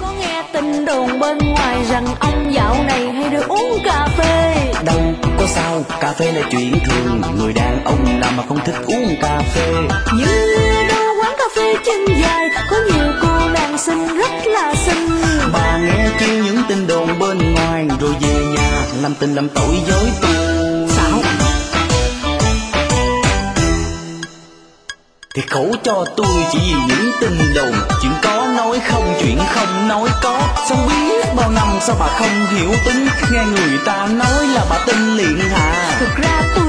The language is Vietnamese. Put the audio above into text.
có nghe tin đồn bên ngoài rằng ông dạo này hay được uống cà phê. Đâu có sao, cà phê là chuyện thường, người đàn ông nào mà không thích uống cà phê. Như đâu quán cà phê chân dài có nhiều cô nàng xinh rất là xinh. Bà nghe kêu những tin đồn bên ngoài rồi về nhà làm tình làm tội dối tu. Sao? Thì khổ cho tôi chỉ vì những tin đồn, chuyện có nói không, chuyện không nói có. Xong biết bao năm sao bà không hiểu tính, nghe người ta nói là bà tin liền hà. Thực ra tôi